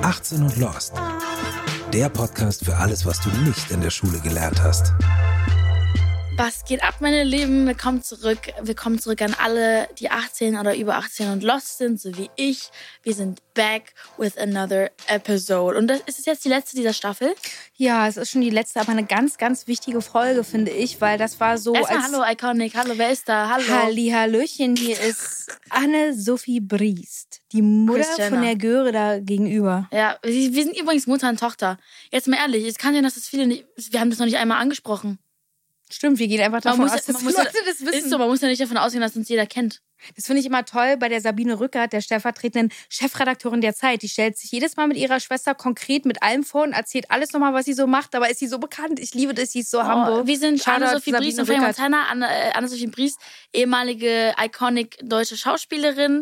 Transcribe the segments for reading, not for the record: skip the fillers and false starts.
18 und Lost. Der Podcast für alles, was du nicht in der Schule gelernt hast. Was geht ab, meine Lieben? Willkommen zurück. Willkommen zurück an alle, die 18 oder über 18 und lost sind, so wie ich. Wir sind back with another episode. Und ist es jetzt die letzte dieser Staffel? Ja, es ist schon die letzte, aber eine ganz, ganz wichtige Folge, finde ich, weil das war so Erstmal hallo, Iconic. Hallo, wer ist da? Hallo. Hallihallöchen, hier ist Anne-Sophie Briest, die Mutter von der Göre da gegenüber. Ja, wir sind übrigens Mutter und Tochter. Jetzt mal ehrlich, es kann sein, dass das viele nicht... Wir haben das noch nicht einmal angesprochen. Stimmt, wir gehen einfach davon aus, dass die Leute das wissen. Ist so, man muss ja nicht davon ausgehen, dass uns jeder kennt. Das finde ich immer toll bei der Sabine Rückert, der stellvertretenden Chefredakteurin der Zeit. Die stellt sich jedes Mal mit ihrer Schwester konkret mit allem vor und erzählt alles nochmal, was sie so macht. Dabei ist sie so bekannt. Ich liebe das, sie ist so humble. Wir sind Anne-Sophie Briest und Frank Montana. Anne-Sophie Briest, ehemalige iconic deutsche Schauspielerin,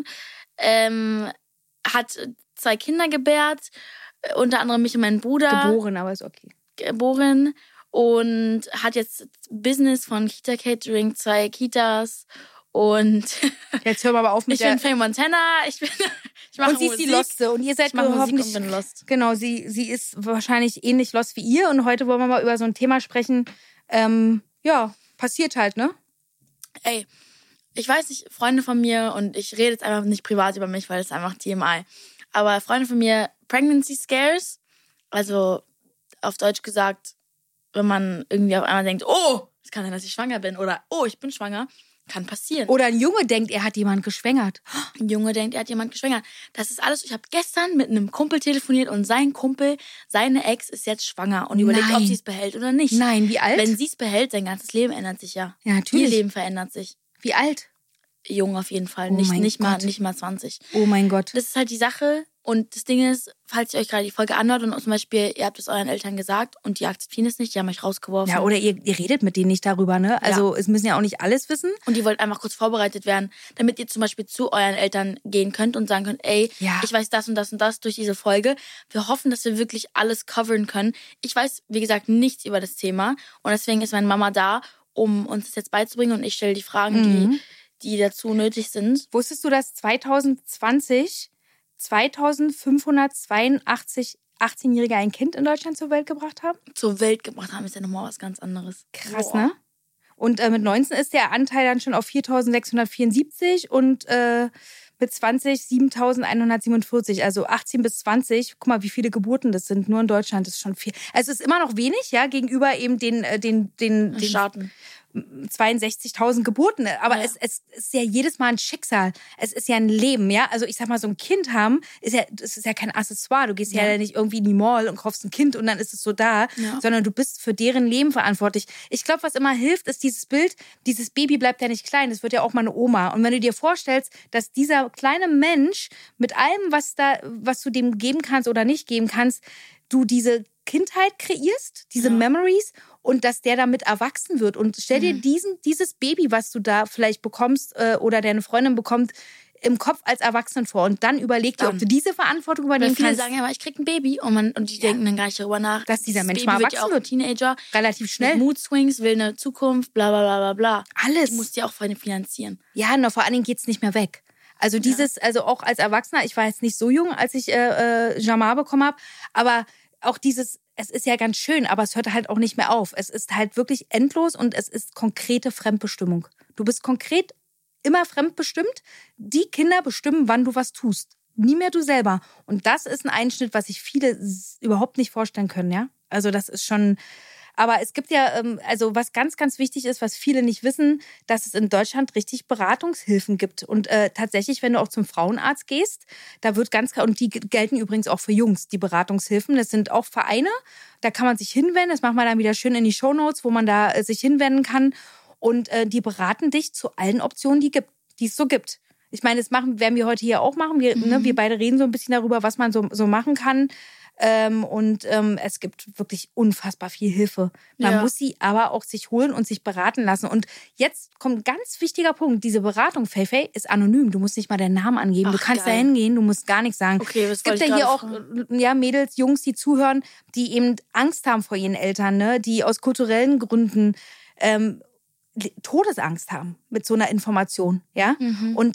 hat 2 Kinder gebärt, unter anderem mich und meinen Bruder. Geboren, aber ist okay. Geboren. Und hat jetzt Business von Kita Catering, 2 Kitas und jetzt hör mal auf mit ich bin Frank Montana, ich mache und sie ist die Loste und ihr seid hoffentlich bin lost. Genau, sie ist wahrscheinlich ähnlich lost wie ihr und heute wollen wir mal über so ein Thema sprechen. Ja, passiert halt, ne? Ey, ich weiß nicht, Freunde von mir und ich rede jetzt einfach nicht privat über mich, weil es einfach TMI. Aber Freunde von mir, Pregnancy Scares, also auf Deutsch gesagt, wenn man irgendwie auf einmal denkt, oh, es kann sein, dass ich schwanger bin oder oh, ich bin schwanger, kann passieren. Oder ein Junge denkt, er hat jemand geschwängert. Ein Junge denkt, er hat jemand geschwängert. Das ist alles. Ich habe gestern mit einem Kumpel telefoniert und sein Kumpel, seine Ex ist jetzt schwanger und überlegt, ob sie es behält oder nicht. Nein, wie alt? Wenn sie es behält, sein ganzes Leben ändert sich ja. Ja, natürlich. Ihr Leben verändert sich. Wie alt? Jung auf jeden Fall, Oh nicht mal 20. Oh mein Gott. Das ist halt die Sache. Und das Ding ist, falls ihr euch gerade die Folge anhört und zum Beispiel, ihr habt es euren Eltern gesagt und die akzeptieren es nicht, die haben euch rausgeworfen. Ja, oder ihr redet mit denen nicht darüber, ne? Also es müssen ja auch nicht alles wissen. Und ihr wollt einfach kurz vorbereitet werden, damit ihr zum Beispiel zu euren Eltern gehen könnt und sagen könnt, ey, ich weiß das und das und das durch diese Folge. Wir hoffen, dass wir wirklich alles covern können. Ich weiß, wie gesagt, nichts über das Thema und deswegen ist meine Mama da, um uns das jetzt beizubringen und ich stelle die Fragen, die dazu nötig sind. Wusstest du, dass 2020 2582 18-Jährige ein Kind in Deutschland zur Welt gebracht haben? Zur Welt gebracht haben ist ja nochmal was ganz anderes. Krass, ne? Und mit 19 ist der Anteil dann schon auf 4.674 und mit 20 7.147. Also 18 bis 20. Guck mal, wie viele Geburten das sind. Nur in Deutschland ist schon viel. Also es ist immer noch wenig, ja, gegenüber eben den Staaten. 62.000 Geburten. Aber es ist ja jedes Mal ein Schicksal. Es ist ja ein Leben, ja. Also ich sag mal, so ein Kind haben, das ist ja kein Accessoire. Du gehst ja nicht irgendwie in die Mall und kaufst ein Kind und dann ist es so da. Ja. Sondern du bist für deren Leben verantwortlich. Ich glaube, was immer hilft, ist dieses Bild, dieses Baby bleibt ja nicht klein. Das wird ja auch mal eine Oma. Und wenn du dir vorstellst, dass dieser kleine Mensch mit allem, was du dem geben kannst oder nicht geben kannst, du diese Kindheit kreierst, diese Memories und dass der damit erwachsen wird. Und stell dir dieses Baby, was du da vielleicht bekommst oder deine Freundin bekommt, im Kopf als Erwachsenen vor. Und dann überleg dir, ob du diese Verantwortung übernehmen kannst. Viele sagen ja mal, ich krieg ein Baby und die denken dann gar nicht darüber nach. Dass dieser Mensch Baby mal erwachsen wird. Teenager. Relativ schnell. Mit Mood Swings, will eine Zukunft, bla bla bla bla bla. Alles. Du musst die auch finanzieren. Ja, vor allen Dingen geht's nicht mehr weg. Also also auch als Erwachsener, ich war jetzt nicht so jung, als ich Jamar bekommen habe, aber auch es ist ja ganz schön, aber es hört halt auch nicht mehr auf. Es ist halt wirklich endlos und es ist konkrete Fremdbestimmung. Du bist konkret immer fremdbestimmt. Die Kinder bestimmen, wann du was tust. Nie mehr du selber. Und das ist ein Einschnitt, was sich viele überhaupt nicht vorstellen können, ja? Also das ist schon... Aber es gibt ja, also was ganz, ganz wichtig ist, was viele nicht wissen, dass es in Deutschland richtig Beratungshilfen gibt. Und tatsächlich, wenn du auch zum Frauenarzt gehst, da wird und die gelten übrigens auch für Jungs, die Beratungshilfen. Das sind auch Vereine, da kann man sich hinwenden. Das machen wir dann wieder schön in die Shownotes, wo man da sich hinwenden kann. Und die beraten dich zu allen Optionen, die es so gibt. Ich meine, das werden wir heute hier auch machen. Wir beide reden so ein bisschen darüber, was man so machen kann. Es gibt wirklich unfassbar viel Hilfe. Man muss sie aber auch sich holen und sich beraten lassen. Und jetzt kommt ein ganz wichtiger Punkt. Diese Beratung, Fei, ist anonym. Du musst nicht mal deinen Namen angeben. Du kannst da hingehen, du musst gar nichts sagen. Okay, es gibt ja hier auch Mädels, Jungs, die zuhören, die eben Angst haben vor ihren Eltern, ne? Die aus kulturellen Gründen Todesangst haben mit so einer Information. Ja? Und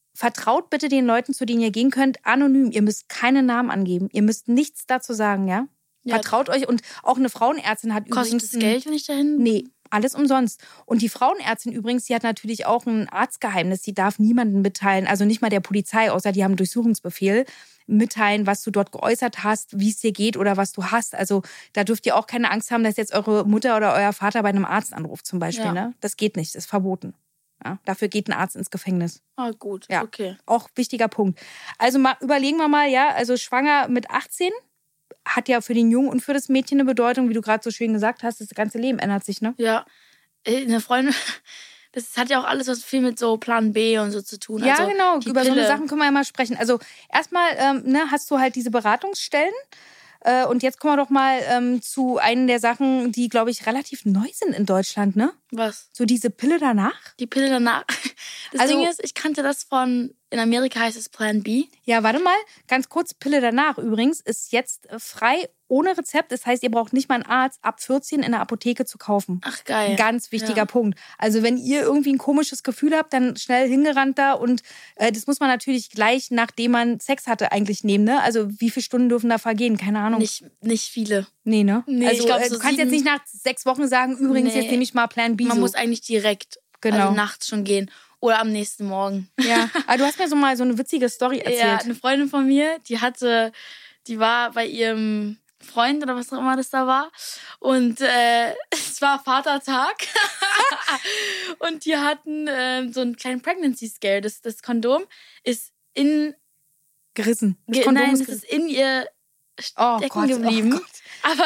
vertraut bitte den Leuten, zu denen ihr gehen könnt, anonym. Ihr müsst keine Namen angeben. Ihr müsst nichts dazu sagen, ja? Vertraut euch. Und auch eine Frauenärztin hat übrigens... Kostet das Geld, wenn ich dahin... Nee, alles umsonst. Und die Frauenärztin übrigens, die hat natürlich auch ein Arztgeheimnis. Die darf niemandem mitteilen, also nicht mal der Polizei, außer die haben einen Durchsuchungsbefehl, mitteilen, was du dort geäußert hast, wie es dir geht oder was du hast. Also da dürft ihr auch keine Angst haben, dass jetzt eure Mutter oder euer Vater bei einem Arzt anruft zum Beispiel. Ne? Das geht nicht, das ist verboten. Ja, dafür geht ein Arzt ins Gefängnis. Ah, gut, ja, okay. Auch wichtiger Punkt. Also überlegen wir mal, ja, also schwanger mit 18 hat ja für den Jungen und für das Mädchen eine Bedeutung, wie du gerade so schön gesagt hast, das ganze Leben ändert sich, ne? Ja, eine Freundin, das hat ja auch alles was viel mit so Plan B und so zu tun. Ja, also genau, über so eine Pille. Sachen können wir ja mal sprechen. Also erstmal hast du halt diese Beratungsstellen. Und jetzt kommen wir doch mal zu einer der Sachen, die, glaube ich, relativ neu sind in Deutschland, ne? Was? So diese Pille danach? Die Pille danach. Das Ding ist, ich kannte das in Amerika heißt es Plan B. Ja, warte mal, ganz kurz, Pille danach übrigens ist jetzt frei ohne Rezept. Das heißt, ihr braucht nicht mal einen Arzt ab 14 in der Apotheke zu kaufen. Ach, geil. Ganz wichtiger Punkt. Also wenn ihr irgendwie ein komisches Gefühl habt, dann schnell hingerannt da und das muss man natürlich gleich, nachdem man Sex hatte, eigentlich nehmen, ne? Also wie viele Stunden dürfen da vergehen? Keine Ahnung. Nicht viele. Nee, ne? Nee, also ich glaub, so du kannst jetzt nicht nach 6 Wochen sagen, übrigens, jetzt nehme ich mal Plan B. Man muss eigentlich direkt, also nachts schon gehen. Oder am nächsten Morgen. Ja, aber du hast mir so mal so eine witzige Story erzählt. Ja, eine Freundin von mir, die war bei ihrem Freund oder was auch immer das da war. Und es war Vatertag. Und die hatten so einen kleinen Pregnancy Scare. Das Kondom ist gerissen. Nein, es ist in ihr stecken geblieben. Oh Gott. Aber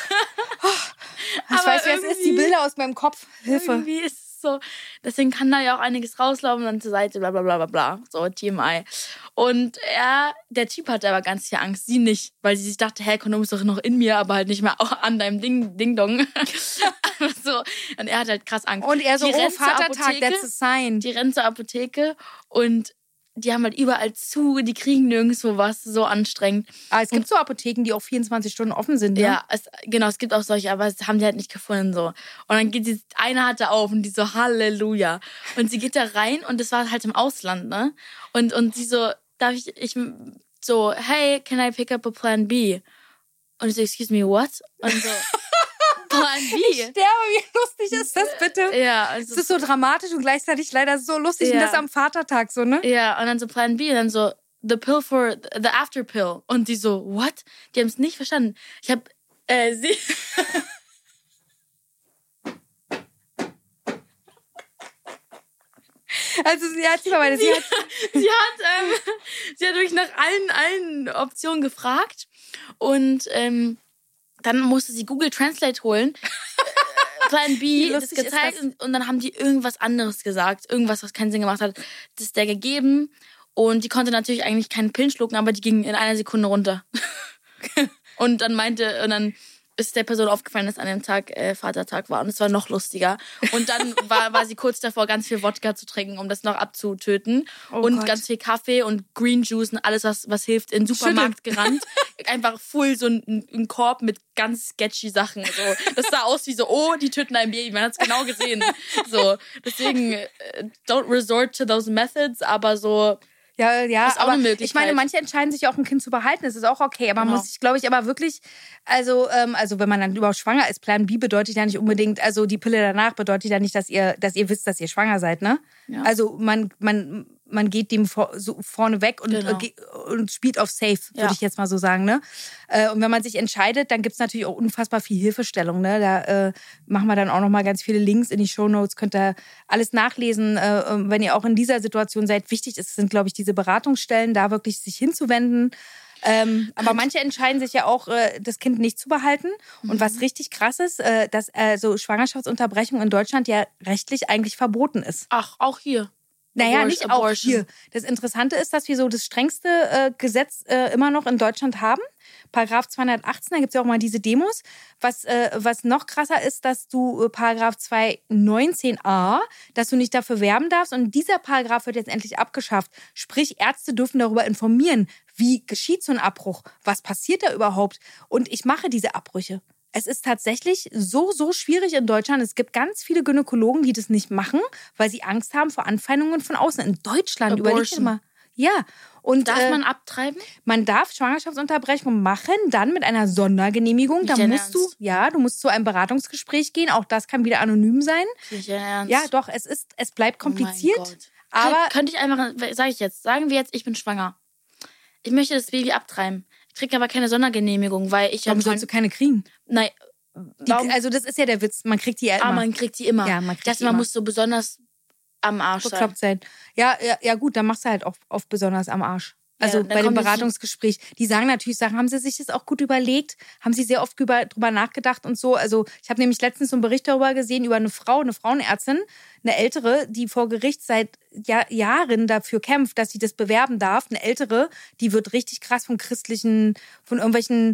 ich weiß, wer es ist, die Bilder aus meinem Kopf. Hilfe. Irgendwie ist es so, deswegen kann da ja auch einiges rauslaufen und dann zur Seite, bla bla bla bla bla. So, TMI. Und der Typ hatte aber ganz viel Angst, sie nicht, weil sie sich dachte, hey, Kondom ist doch noch in mir, aber halt nicht mehr an deinem Ding-Dong. So. Und er hat halt krass Angst. Und er so, Vatertag, that's a sign. Die rennt zur Apotheke und die haben halt überall zu, die kriegen nirgendwo was, so anstrengend. Aber es gibt so Apotheken, die auch 24 Stunden offen sind, ne? Ja, es gibt auch solche, aber das haben die halt nicht gefunden, so. Und dann geht eine hatte auf und die so, Halleluja. Und sie geht da rein und das war halt im Ausland, ne? Und sie so, so, hey, can I pick up a Plan B? Und ich so, excuse me, what? Und so, Plan B. Ich sterbe, wie lustig ist das bitte? Ja. Also, es ist so dramatisch und gleichzeitig leider so lustig. Ja. Und das am Vatertag so, ne? Ja, und dann so Plan B und dann so, the after pill. Und die so, what? Die haben es nicht verstanden. Ich hab, sie... Also sie hat durch nach allen Optionen gefragt und dann musste sie Google Translate holen, Plan B, das gezeigt und dann haben die irgendwas anderes gesagt, irgendwas, was keinen Sinn gemacht hat, das ist der gegeben und die konnte natürlich eigentlich keinen Pillen schlucken, aber die ging in einer Sekunde runter. Und dann ist der Person aufgefallen, dass an dem Tag Vatertag war und es war noch lustiger. Und dann war sie kurz davor, ganz viel Wodka zu trinken, um das noch abzutöten. Und ganz viel Kaffee und Green Juice und alles, was hilft, in den Supermarkt gerannt. Einfach full so ein Korb mit ganz sketchy Sachen. So. Das sah aus wie so, die töten ein Baby. Man hat es genau gesehen. So. Deswegen, don't resort to those methods, aber so... Ja, ist auch aber eine Möglichkeit. Ich meine, manche entscheiden sich auch, ein Kind zu behalten. Das ist auch okay. Aber man muss sich, glaube ich, aber wirklich, also wenn man dann überhaupt schwanger ist, Plan B bedeutet ja nicht unbedingt, also die Pille danach bedeutet ja nicht, dass ihr wisst, dass ihr schwanger seid, ne? Ja. Also man geht dem vorne weg und spielt auf safe, würde ich jetzt mal so sagen, ne? Und wenn man sich entscheidet, dann gibt's natürlich auch unfassbar viel Hilfestellung, ne? Da machen wir dann auch noch mal ganz viele Links in die Shownotes, könnt ihr alles nachlesen, wenn ihr auch in dieser Situation seid. Wichtig ist, sind, glaube ich, diese Beratungsstellen, da wirklich sich hinzuwenden. Aber manche entscheiden sich ja auch, das Kind nicht zu behalten. Und was richtig krass ist, dass so Schwangerschaftsunterbrechung in Deutschland ja rechtlich eigentlich verboten ist. Ach, auch hier. Naja, nicht auch hier. Das Interessante ist, dass wir so das strengste Gesetz immer noch in Deutschland haben. Paragraph 218, da gibt es ja auch mal diese Demos. Was noch krasser ist, dass du Paragraph 219a, dass du nicht dafür werben darfst. Und dieser Paragraph wird jetzt endlich abgeschafft. Sprich, Ärzte dürfen darüber informieren, wie geschieht so ein Abbruch, was passiert da überhaupt. Und ich mache diese Abbrüche. Es ist tatsächlich so schwierig in Deutschland. Es gibt ganz viele Gynäkologen, die das nicht machen, weil sie Angst haben vor Anfeindungen von außen. In Deutschland, überleg dir mal. Ja. Und, darf man abtreiben? Man darf Schwangerschaftsunterbrechung machen, dann mit einer Sondergenehmigung. Da musst du musst zu einem Beratungsgespräch gehen. Auch das kann wieder anonym sein. Nicht ernst? Ja, doch, es bleibt kompliziert. Oh mein Gott. Aber könnte ich einfach, sagen wir jetzt, ich bin schwanger. Ich möchte das Baby abtreiben. Ich kriege aber keine Sondergenehmigung, weil ich... Warum sollst du keine kriegen? Nein. Also das ist ja der Witz, man kriegt die ja immer. Man kriegt die immer. Ja, man kriegt die immer. Man muss so besonders am Arsch sein. Ja, gut, dann machst du halt auch oft besonders am Arsch. Also bei dem Beratungsgespräch. Die sagen natürlich Sachen, haben sie sich das auch gut überlegt? Haben sie sehr oft drüber nachgedacht und so? Also ich habe nämlich letztens so einen Bericht darüber gesehen, über eine Frauenärztin, eine ältere, die vor Gericht seit Jahren dafür kämpft, dass sie das bewerben darf. Eine ältere, die wird richtig krass von irgendwelchen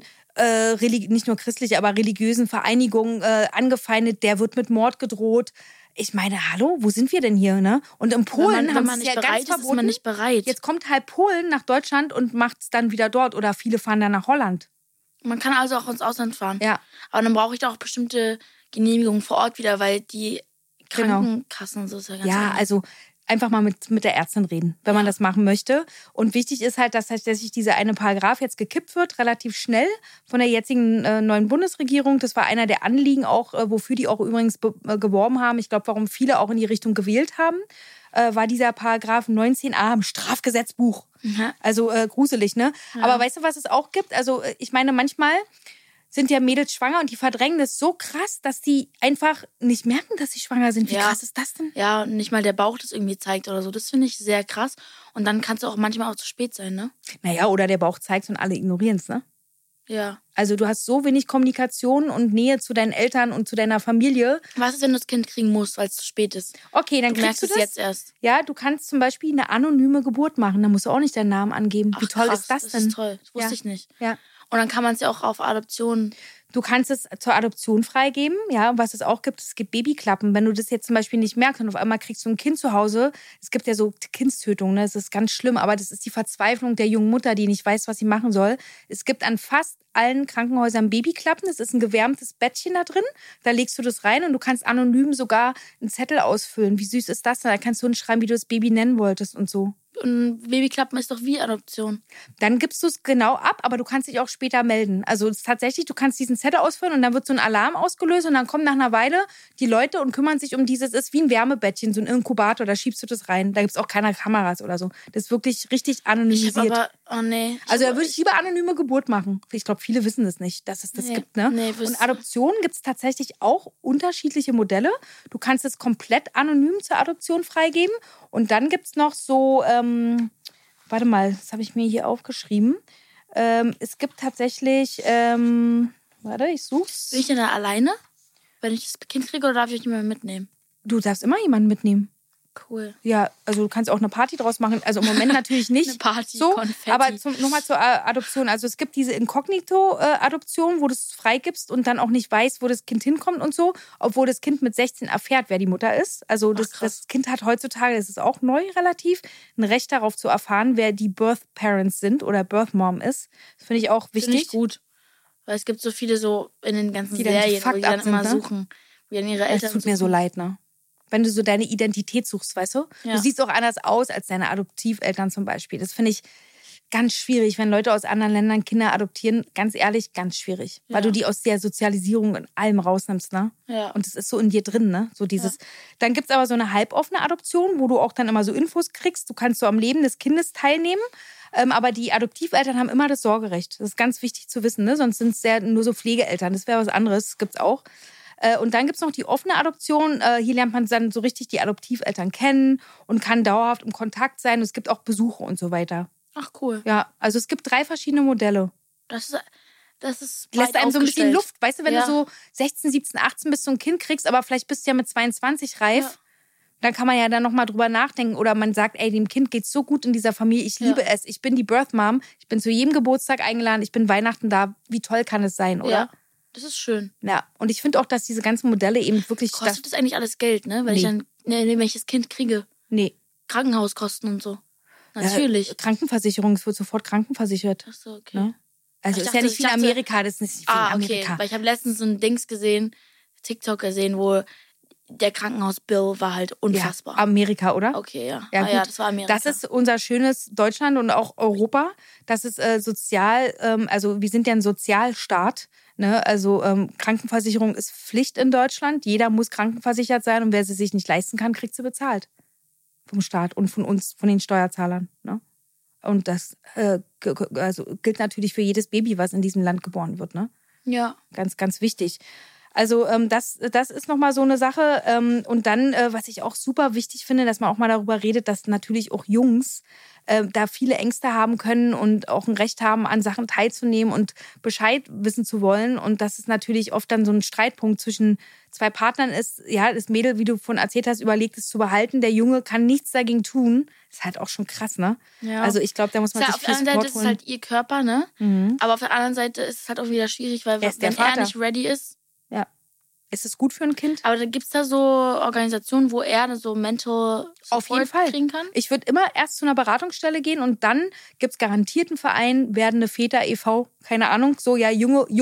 nicht nur christliche, aber religiösen Vereinigungen angefeindet. Der wird mit Mord gedroht. Ich meine, hallo, wo sind wir denn hier, ne? Und in Polen haben sie es ja ganz verboten. Ist man nicht bereit. Jetzt kommt halt Polen nach Deutschland und macht es dann wieder dort. Oder viele fahren dann nach Holland. Man kann also auch ins Ausland fahren. Ja. Aber dann brauche ich doch auch bestimmte Genehmigungen vor Ort wieder, weil die Krankenkassen und so ist ja ganz anders. Also einfach mal mit der Ärztin reden, wenn man das machen möchte. Und wichtig ist halt, dass tatsächlich dieser eine Paragraph jetzt gekippt wird, relativ schnell von der jetzigen neuen Bundesregierung. Das war einer der Anliegen auch, wofür die auch übrigens geworben haben. Ich glaube, warum viele auch in die Richtung gewählt haben, war dieser Paragraph 19a im Strafgesetzbuch. Mhm. Also gruselig, ne? Ja. Aber weißt du, was es auch gibt? Also ich meine, manchmal sind ja Mädels schwanger und die verdrängen das so krass, dass die einfach nicht merken, dass sie schwanger sind. Wie krass ist das denn? Ja, und nicht mal der Bauch das irgendwie zeigt oder so. Das finde ich sehr krass. Und dann kann es auch manchmal auch zu spät sein, ne? Naja, oder der Bauch zeigt und alle ignorieren es, ne? Ja. Also du hast so wenig Kommunikation und Nähe zu deinen Eltern und zu deiner Familie. Was ist, wenn du das Kind kriegen musst, weil es zu spät ist? Okay, dann kriegst du das jetzt erst. Ja, du kannst zum Beispiel eine anonyme Geburt machen. Da musst du auch nicht deinen Namen angeben. Wie toll ist das denn? Das ist toll. Das wusste ich nicht. Ja. Und dann kann man es ja auch auf Adoption... Du kannst es zur Adoption freigeben, ja. Und was es auch gibt, es gibt Babyklappen. Wenn du das jetzt zum Beispiel nicht merkst und auf einmal kriegst du ein Kind zu Hause, es gibt ja so Kindstötung, ne? Das ist ganz schlimm, aber das ist die Verzweiflung der jungen Mutter, die nicht weiß, was sie machen soll. Es gibt an fast allen Krankenhäusern Babyklappen. Das ist ein gewärmtes Bettchen da drin. Da legst du das rein und du kannst anonym sogar einen Zettel ausfüllen. Wie süß ist das denn? Da kannst du hinschreiben, wie du das Baby nennen wolltest und so. Und Babyklappen ist doch wie Adoption. Dann gibst du es genau ab, aber du kannst dich auch später melden. Also es ist tatsächlich, du kannst diesen Zettel ausfüllen und dann wird so ein Alarm ausgelöst und dann kommen nach einer Weile die Leute und kümmern sich um dieses, ist wie ein Wärmebettchen, so ein Inkubator, da schiebst du das rein. Da gibt es auch keine Kameras oder so. Das ist wirklich richtig anonymisiert. Also da würde ich lieber anonyme Geburt machen. Ich glaube, viele wissen das nicht, dass es das gibt. Ne? Nee, und Adoption gibt es tatsächlich auch unterschiedliche Modelle. Du kannst es komplett anonym zur Adoption freigeben. Und dann gibt es noch so, warte mal, das habe ich mir hier aufgeschrieben. Es gibt tatsächlich, warte, ich such's. Bin ich denn da alleine, wenn ich das Kind kriege, oder darf ich jemanden mitnehmen? Du darfst immer jemanden mitnehmen. Cool. Ja, also du kannst auch eine Party draus machen. Also im Moment natürlich nicht. Eine Party, so, Konfetti. Aber nochmal zur Adoption. Also es gibt diese Inkognito-Adoption, wo du es freigibst und dann auch nicht weißt, wo das Kind hinkommt und so. Obwohl das Kind mit 16 erfährt, wer die Mutter ist. Also das Kind hat heutzutage, das ist auch neu relativ, ein Recht darauf zu erfahren, wer die Birth Parents sind oder Birth Mom ist. Das finde ich auch wichtig. Finde ich gut. Weil es gibt so viele so in den ganzen Serien, wo die dann immer suchen, wie dann ihre Eltern Das tut mir so leid, ne? Wenn du so deine Identität suchst, weißt du? Ja. Du siehst auch anders aus als deine Adoptiveltern zum Beispiel. Das finde ich ganz schwierig, wenn Leute aus anderen Ländern Kinder adoptieren. Ganz ehrlich, ganz schwierig. Ja. Weil du die aus der Sozialisierung in allem rausnimmst, ne? Ja. Und das ist so in dir drin, ne? So dieses. Dann gibt es aber so eine halboffene Adoption, wo du auch dann immer so Infos kriegst. Du kannst so am Leben des Kindes teilnehmen. Aber die Adoptiveltern haben immer das Sorgerecht. Das ist ganz wichtig zu wissen, ne? Sonst sind es ja nur so Pflegeeltern. Das wäre was anderes. Das gibt's auch. Und dann gibt es noch die offene Adoption. Hier lernt man dann so richtig die Adoptiveltern kennen und kann dauerhaft im Kontakt sein. Und es gibt auch Besuche und so weiter. Ach, cool. Ja, also es gibt 3 verschiedene Modelle. Das ist lässt einem so ein bisschen Luft. Weißt du, wenn du so 16, 17, 18 bist, so ein Kind kriegst, aber vielleicht bist du ja mit 22 reif, dann kann man ja dann nochmal drüber nachdenken. Oder man sagt, ey, dem Kind geht's so gut in dieser Familie, ich liebe es. Ich bin die Birth Mom, ich bin zu jedem Geburtstag eingeladen, ich bin Weihnachten da. Wie toll kann es sein, oder? Ja. Das ist schön. Ja, und ich finde auch, dass diese ganzen Modelle eben wirklich... Kostet das eigentlich alles Geld, ne? Wenn ich das Kind kriege. Nee. Krankenhauskosten und so. Natürlich. Krankenversicherung, es wird sofort krankenversichert. Ach so, okay. Ne? Also ist ja nicht wie in Amerika, das ist nicht wie in Amerika. Okay, weil ich habe letztens so ein Dings gesehen, TikTok gesehen, wo der Krankenhausbill war halt unfassbar. Ja, Amerika, oder? Okay, ja. Ja, das war Amerika. Das ist unser schönes Deutschland und auch Europa. Das ist sozial, also wir sind ja ein Sozialstaat. Ne? Also Krankenversicherung ist Pflicht in Deutschland. Jeder muss krankenversichert sein und wer sie sich nicht leisten kann, kriegt sie bezahlt. Vom Staat und von uns, von den Steuerzahlern. Ne? Und das gilt natürlich für jedes Baby, was in diesem Land geboren wird. Ne? Ja. Ganz, ganz wichtig. Also das ist nochmal so eine Sache. Und dann, was ich auch super wichtig finde, dass man auch mal darüber redet, dass natürlich auch Jungs da viele Ängste haben können und auch ein Recht haben, an Sachen teilzunehmen und Bescheid wissen zu wollen. Und dass es natürlich oft dann so ein Streitpunkt zwischen zwei Partnern ist. Ja, das Mädel, wie du von erzählt hast, überlegt es zu behalten. Der Junge kann nichts dagegen tun. Ist halt auch schon krass, ne? Ja. Also ich glaube, da muss man sich viel Support holen. Auf der einen Seite ist es halt ihr Körper, ne? Aber auf der anderen Seite ist es halt auch wieder schwierig, weil wenn er nicht ready ist. Ja. Ist es gut für ein Kind? Aber da gibt es da so Organisationen, wo er so Mental Support kriegen kann? Ich würde immer erst zu einer Beratungsstelle gehen und dann gibt es garantiert einen Verein, werdende Väter e.V., keine Ahnung, so ja,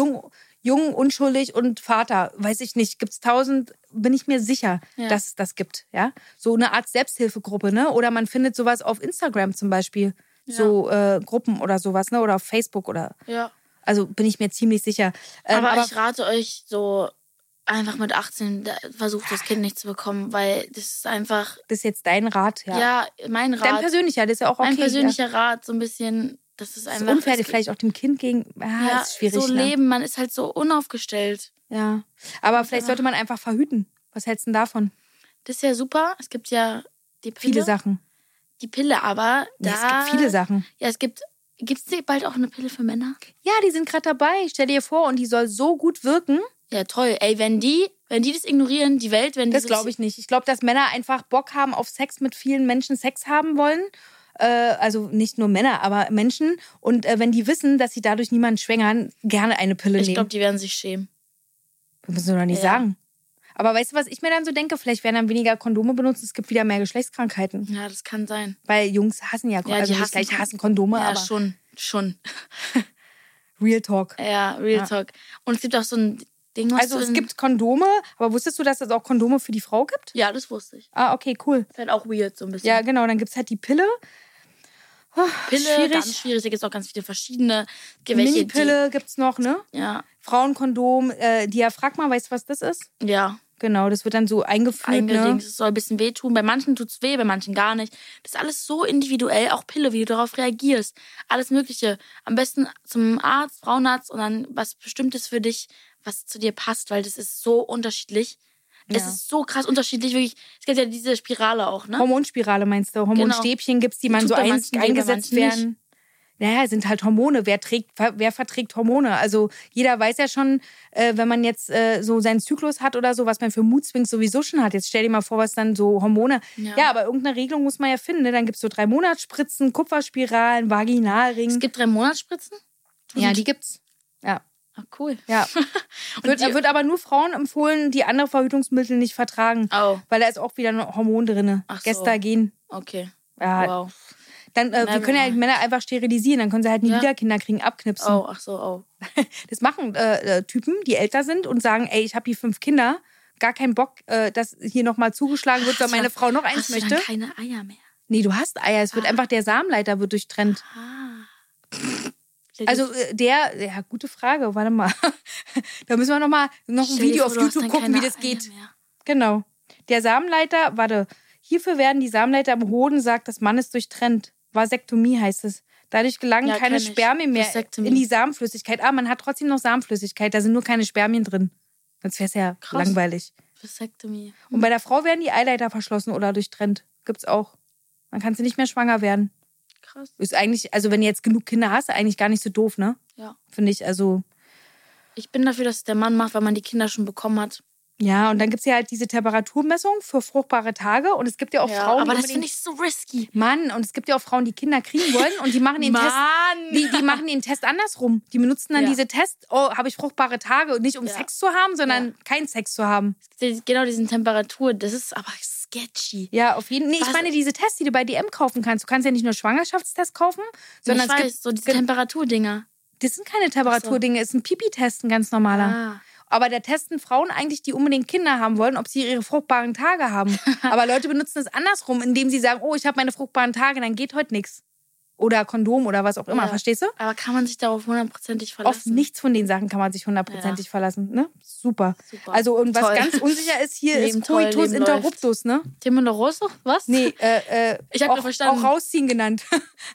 jung, unschuldig und Vater, weiß ich nicht, gibt es 1000, bin ich mir sicher, dass es das gibt. Ja? So eine Art Selbsthilfegruppe, ne? Oder man findet sowas auf Instagram zum Beispiel, so Gruppen oder sowas, ne? Oder auf Facebook oder. Ja. Also bin ich mir ziemlich sicher. Aber ich rate euch so, einfach mit 18 versucht das Kind nicht zu bekommen, weil das ist einfach... Das ist jetzt dein Rat, ja. Ja, mein Rat. Dein persönlicher, das ist ja auch okay. Mein persönlicher Rat, so ein bisschen, das ist einfach... Das unfair, vielleicht auch dem Kind gegen... Ja, ist schwierig. So leben, man ist halt so unaufgestellt. Ja, aber vielleicht sollte man einfach verhüten. Was hältst du denn davon? Das ist ja super. Es gibt ja die Pille. Viele Sachen. Die Pille, aber da... Ja, es gibt viele Sachen. Ja, Gibt es bald auch eine Pille für Männer? Ja, die sind gerade dabei. Stell dir vor, und die soll so gut wirken. Ja, toll. Ey, wenn die das ignorieren, die Welt, wenn die... Das glaube ich nicht. Ich glaube, dass Männer einfach Bock haben auf Sex, mit vielen Menschen Sex haben wollen. Also nicht nur Männer, aber Menschen. Und wenn die wissen, dass sie dadurch niemanden schwängern, gerne eine Pille nehmen. Ich glaube, die werden sich schämen. Das müssen wir doch nicht sagen. Aber weißt du, was ich mir dann so denke? Vielleicht werden dann weniger Kondome benutzt, es gibt wieder mehr Geschlechtskrankheiten. Ja, das kann sein. Weil Jungs hassen ja Kondome. Also nicht hassen Kondome, ja, aber... schon. Real Talk. Ja, Real Talk. Und es gibt auch so ein Ding, was also es gibt Kondome, aber wusstest du, dass es auch Kondome für die Frau gibt? Ja, das wusste ich. Ah, okay, cool. Das ist halt auch weird so ein bisschen. Ja, genau, dann gibt es halt die Pille. Schwierig. Ganz schwierig, da gibt es auch ganz viele verschiedene. Mini-Pille gibt es noch, ne? Ja. Frauenkondom, Diaphragma, weißt du, was das ist? Ja. Genau, das wird dann so eingeführt, ne? Es soll ein bisschen wehtun. Bei manchen tut es weh, bei manchen gar nicht. Das ist alles so individuell, auch Pille, wie du darauf reagierst. Alles Mögliche. Am besten zum Arzt, Frauenarzt und dann was Bestimmtes für dich, was zu dir passt, weil das ist so unterschiedlich. Ja. Es ist so krass unterschiedlich, wirklich. Es gibt ja diese Spirale auch, ne? Hormonspirale meinst du? Hormonstäbchen gibt's, die man so eingesetzt werden. Naja, sind halt Hormone. Wer verträgt Hormone? Also jeder weiß ja schon, wenn man jetzt so seinen Zyklus hat oder so, was man für Moodswings sowieso schon hat. Jetzt stell dir mal vor, was dann so Hormone... Ja, aber irgendeine Regelung muss man ja finden. Ne? Dann gibt's so 3-Monats-Spritzen, Kupferspiralen, Vaginalring. Es gibt 3-Monats-Spritzen? Ja, die gibt's. Ja. Ach, cool. Ja. wird aber nur Frauen empfohlen, die andere Verhütungsmittel nicht vertragen. Oh. Weil da ist auch wieder ein Hormon drin. Ach so. Gestagen. Okay. Ja. Wow. Dann, wir können ja die Männer einfach sterilisieren, dann können sie halt nie wieder Kinder kriegen, abknipsen. Oh, ach so, oh. Das machen Typen, die älter sind und sagen, ey, ich habe hier 5 Kinder, gar keinen Bock, dass hier nochmal zugeschlagen wird, weil meine Frau noch eins möchte. Hast du dann keine Eier mehr? Nee, du hast Eier, es wird einfach, der Samenleiter wird durchtrennt. Also ja, gute Frage, warte mal. Da müssen wir noch ein Video auf YouTube gucken, wie das geht. Genau. Der Samenleiter, hierfür werden die Samenleiter im Hodensack des Mannes durchtrennt. Vasektomie heißt es. Dadurch gelangen keine Spermien mehr in die Samenflüssigkeit. Ah, man hat trotzdem noch Samenflüssigkeit, da sind nur keine Spermien drin. Sonst wäre es ja langweilig. Vasektomie. Und bei der Frau werden die Eileiter verschlossen oder durchtrennt. Gibt's auch. Dann kannst du nicht mehr schwanger werden. Krass. Ist eigentlich, also wenn du jetzt genug Kinder hast, eigentlich gar nicht so doof, ne? Ja. Finde ich, also... Ich bin dafür, dass es der Mann macht, weil man die Kinder schon bekommen hat. Ja, und dann gibt es ja halt diese Temperaturmessung für fruchtbare Tage. Und es gibt ja auch Frauen, aber das finde ich so risky. Mann, und es gibt ja auch Frauen, die Kinder kriegen wollen und die machen den Test. Die machen den Test andersrum. Die benutzen dann diese Tests, habe ich fruchtbare Tage, und nicht um Sex zu haben, sondern keinen Sex zu haben. Genau, diesen Temperatur, das ist aber sketchy. Ja, auf jeden Fall. Nee, ich meine diese Tests, die du bei DM kaufen kannst. Du kannst ja nicht nur Schwangerschaftstests kaufen, sondern so diese Temperaturdinger. Das sind keine Temperaturdinge, ist ein Pipi-Test, ein ganz normaler. Aber da testen Frauen eigentlich, die unbedingt Kinder haben wollen, ob sie ihre fruchtbaren Tage haben. Aber Leute benutzen es andersrum, indem sie sagen, oh, ich habe meine fruchtbaren Tage, dann geht heute nichts. Oder Kondom oder was auch immer, verstehst du? Aber kann man sich darauf 100%ig verlassen? Auf nichts von den Sachen kann man sich 100%ig verlassen, ne? Super. Also und was ganz unsicher ist hier, ist Coitus interruptus, ne? Temoloroso? Was? Nee, ich habe verstanden. Auch rausziehen genannt.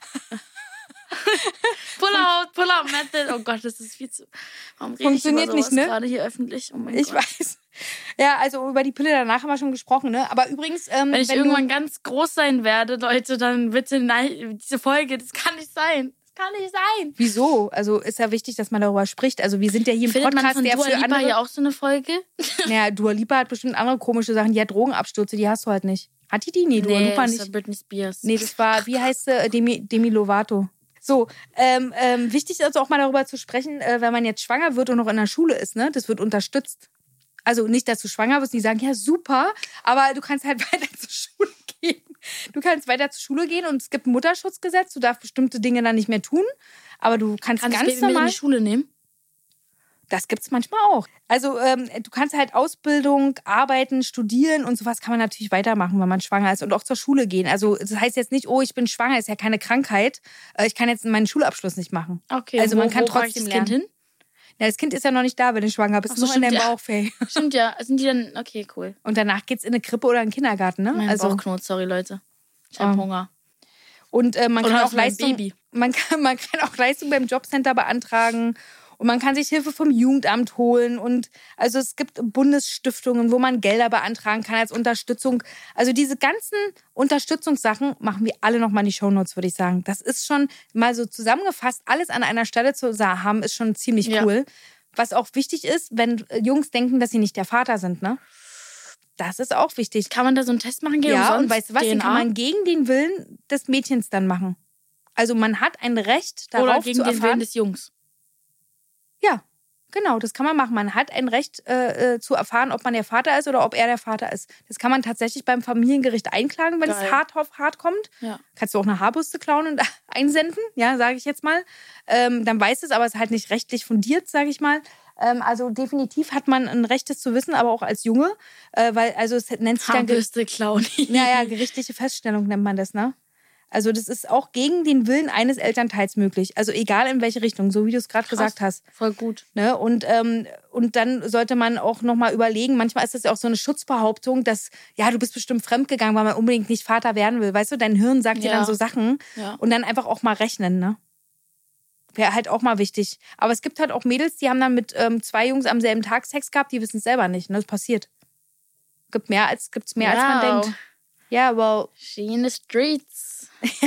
Pull-out Method. Oh Gott, das ist viel zu... Warum rede Funktioniert ich über sowas nicht, ne? gerade hier öffentlich? Oh mein Ich Gott. weiß. Ja, also über die Pille danach haben wir schon gesprochen, ne? Aber übrigens... wenn ich irgendwann ganz groß sein werde, Leute, dann bitte diese Folge, das kann nicht sein. Das kann nicht sein. Wieso? Also ist ja wichtig, dass man darüber spricht. Also wir sind ja hier im Findet Podcast, man von der Dua für Lipa andere... hier auch so eine Folge? Naja, Dua Lipa hat bestimmt andere komische Sachen. Die hat Drogenabstürze, die hast du halt nicht. Hat die? Nee, Dua Lipa das nicht. war Britney Spears. Nee, das war, wie heißt sie? Demi Lovato. So, wichtig ist also auch mal darüber zu sprechen, wenn man jetzt schwanger wird und noch in der Schule ist, ne? Das wird unterstützt. Also nicht, dass du schwanger bist und die sagen, ja super, aber du kannst halt weiter zur Schule gehen. Du kannst weiter zur Schule gehen und es gibt ein Mutterschutzgesetz, du darfst bestimmte Dinge dann nicht mehr tun, aber du kannst ganz Baby normal... mit in die Schule nehmen? Das gibt's manchmal auch. Also du kannst halt Ausbildung, arbeiten, studieren und sowas kann man natürlich weitermachen, wenn man schwanger ist und auch zur Schule gehen. Also das heißt jetzt nicht, oh, ich bin schwanger, ist ja keine Krankheit. Ich kann jetzt meinen Schulabschluss nicht machen. Okay, also man kann wo trotzdem das Kind lernen. hin? Ja, das Kind ist ja noch nicht da, wenn du schwanger bist. Ach so, noch in deinem stimmt, Bauch, Faye. Stimmt ja. Sind die dann... Okay, cool. Und danach geht's in eine Krippe oder in den Kindergarten, ne? Mein Bauch knurrt, sorry Leute. Ich hab Hunger. Und man kann auch Leistung... Baby. Man kann auch Leistung beim Jobcenter beantragen. Und man kann sich Hilfe vom Jugendamt holen. Und also es gibt Bundesstiftungen, wo man Gelder beantragen kann als Unterstützung. Also diese ganzen Unterstützungssachen machen wir alle nochmal in die Shownotes, würde ich sagen. Das ist schon mal so zusammengefasst. Alles an einer Stelle zu haben, ist schon ziemlich cool. Was auch wichtig ist, wenn Jungs denken, dass sie nicht der Vater sind, ne? Das ist auch wichtig. Kann man da so einen Test machen gegen Ja, umsonst? und weißt du was, den kann man gegen den Willen des Mädchens dann machen. Also man hat ein Recht darauf oder gegen zu den erfahren. Willen des Jungs. Ja, genau, das kann man machen. Man hat ein Recht zu erfahren, ob man der Vater ist oder ob er der Vater ist. Das kann man tatsächlich beim Familiengericht einklagen, wenn es hart auf hart kommt. Ja. Kannst du auch eine Haarbürste klauen und einsenden, ja, sage ich jetzt mal. Dann weiß es, aber es ist halt nicht rechtlich fundiert, sage ich mal. Also definitiv hat man ein Recht, das zu wissen, aber auch als Junge. Weil, also es nennt sich dann... Haarbürste klauen. Naja, gerichtliche Feststellung nennt man das, ne? Also das ist auch gegen den Willen eines Elternteils möglich. Also egal in welche Richtung, so wie du es gerade gesagt hast. Voll gut. Ne? Und dann sollte man auch nochmal überlegen, manchmal ist das ja auch so eine Schutzbehauptung, dass, ja, du bist bestimmt fremdgegangen, weil man unbedingt nicht Vater werden will. Weißt du, dein Hirn sagt dir dann so Sachen. Ja. Und dann einfach auch mal rechnen, ne? Wäre halt auch mal wichtig. Aber es gibt halt auch Mädels, die haben dann mit 2 Jungs am selben Tag Sex gehabt, die wissen es selber nicht, ne? Das passiert. Gibt's mehr als man denkt. Ja, well. She in the streets.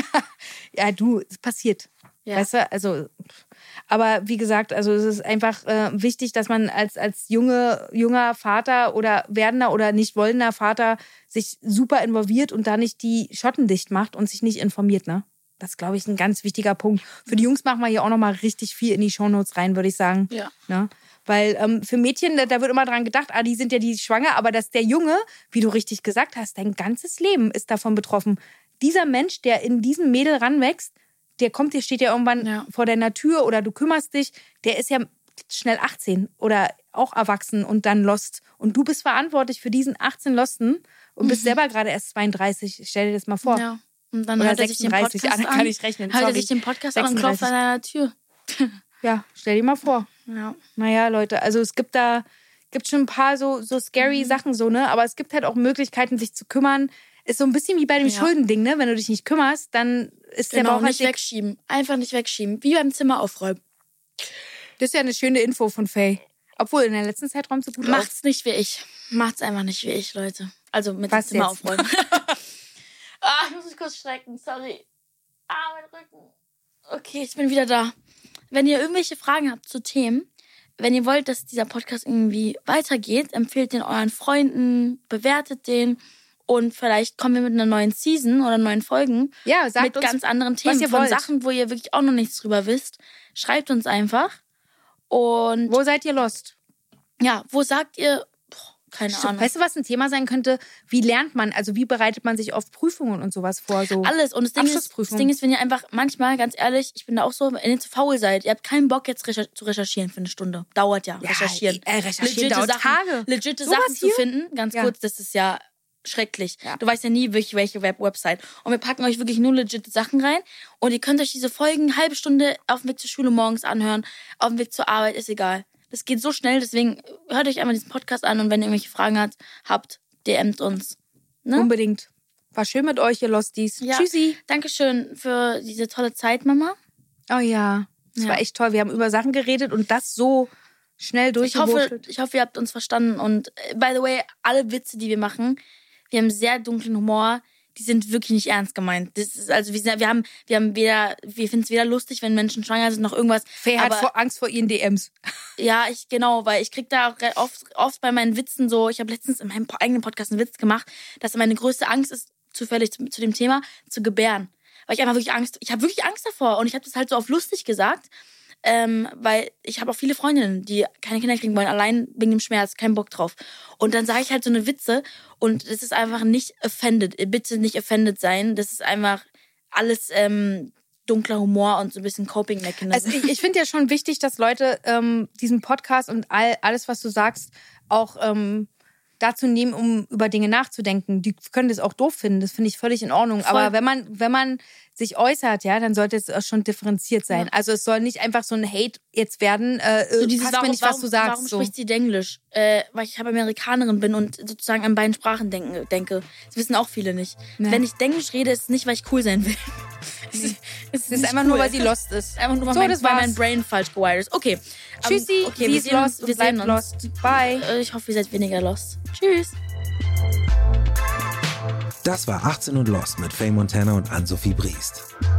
Ja, du, es passiert. Ja. Weißt du, also, aber wie gesagt, also es ist einfach wichtig, dass man als junger Vater oder werdender oder nicht wollender Vater sich super involviert und da nicht die Schotten dicht macht und sich nicht informiert, ne? Das ist, glaube ich, ein ganz wichtiger Punkt. Für die Jungs machen wir hier auch nochmal richtig viel in die Shownotes rein, würde ich sagen. Ja. Ne? Weil für Mädchen, da wird immer dran gedacht, die sind ja die schwanger, aber dass der Junge, wie du richtig gesagt hast, dein ganzes Leben ist davon betroffen. Dieser Mensch, der in diesem Mädel ranwächst, der steht ja irgendwann vor deiner Tür oder du kümmerst dich, der ist ja schnell 18 oder auch erwachsen und dann lost. Und du bist verantwortlich für diesen 18 Losten und bist selber gerade erst 32. Stell dir das mal vor. Ja. Und dann oder hört er sich den Podcast an. Kann ich rechnen. Hört er sich den Podcast an und klopft an deiner Tür. Ja, stell dir mal vor. Ja. Naja, Leute, also es gibt schon ein paar so scary Sachen so, ne? Aber es gibt halt auch Möglichkeiten, sich zu kümmern. Ist so ein bisschen wie bei dem Schuldending, ne? Wenn du dich nicht kümmerst, dann ist der Bauch halt nicht wegschieben. Einfach nicht wegschieben. Wie beim Zimmer aufräumen. Das ist ja eine schöne Info von Faye. Obwohl, in der letzten Zeit räumt sie gut auf. Macht's nicht wie ich. Macht's einfach nicht wie ich, Leute. Also mit dem Zimmer aufräumen. Ich muss mich kurz strecken, sorry. Mein Rücken. Okay, ich bin wieder da. Wenn ihr irgendwelche Fragen habt zu Themen, wenn ihr wollt, dass dieser Podcast irgendwie weitergeht, empfehlt den euren Freunden, bewertet den und vielleicht kommen wir mit einer neuen Season oder neuen Folgen mit uns, ganz anderen Themen, von wollt. Sachen, wo ihr wirklich auch noch nichts drüber wisst. Schreibt uns einfach. Und wo seid ihr lost? Ja, wo sagt ihr, Keine Ahnung. Weißt du, was ein Thema sein könnte? Wie lernt man, also wie bereitet man sich auf Prüfungen und sowas vor? So alles. Und das Ding ist, wenn ihr einfach manchmal, ganz ehrlich, ich bin da auch so, wenn ihr zu faul seid, ihr habt keinen Bock jetzt zu recherchieren für eine Stunde. Dauert ja, recherchieren. Recherchieren dauert Tage. Legitime Sachen zu finden, ganz kurz, das ist ja schrecklich. Ja. Du weißt ja nie, welche Website. Und wir packen euch wirklich nur legit Sachen rein. Und ihr könnt euch diese Folgen eine halbe Stunde auf dem Weg zur Schule morgens anhören, auf dem Weg zur Arbeit, ist egal. Das geht so schnell, deswegen hört euch einmal diesen Podcast an und wenn ihr irgendwelche Fragen habt, DMt uns. Ne? Unbedingt. War schön mit euch, ihr Losties. Ja. Tschüssi. Dankeschön für diese tolle Zeit, Mama. Oh ja, das war echt toll. Wir haben über Sachen geredet und das so schnell durchgewurschtelt. Ich hoffe, ihr habt uns verstanden. Und by the way, alle Witze, die wir machen, wir haben sehr dunklen Humor. Die sind wirklich nicht ernst gemeint. Das ist also wir finden es weder lustig, wenn Menschen schwanger sind, noch irgendwas. Faye hat Angst vor ihren DMs. Ja, weil ich krieg da auch oft bei meinen Witzen so, ich habe letztens in meinem eigenen Podcast einen Witz gemacht, dass meine größte Angst ist, zufällig zu dem Thema, zu gebären. Weil ich habe wirklich Angst davor und ich habe das halt so auf lustig gesagt. Weil ich habe auch viele Freundinnen, die keine Kinder kriegen wollen, allein wegen dem Schmerz, keinen Bock drauf. Und dann sage ich halt so eine Witze und das ist einfach nicht offended. Bitte nicht offended sein. Das ist einfach alles dunkler Humor und so ein bisschen Coping-Mechanism. Also ich finde ja schon wichtig, dass Leute diesen Podcast und alles, was du sagst, auch dazu nehmen, um über Dinge nachzudenken. Die können das auch doof finden, das finde ich völlig in Ordnung. Voll. Aber wenn man sich äußert, ja, dann sollte es auch schon differenziert sein. Ja. Also es soll nicht einfach so ein Hate jetzt werden, so dieses, passt mir nicht, was du sagst. Warum spricht sie Englisch? Weil ich Amerikanerin bin und sozusagen an beiden Sprachen denke. Das wissen auch viele nicht. Ja. Wenn ich Englisch rede, ist es nicht, weil ich cool sein will. Es ist einfach nur, weil sie lost ist. Einfach nur, weil mein Brain falsch gewired ist. Okay. Tschüssi, sie ist lost, wir bleiben lost. Bye. Ich hoffe, ihr seid weniger lost. Tschüss. Das war 18 und Lost mit Faye Montana und Ann-Sophie Briest.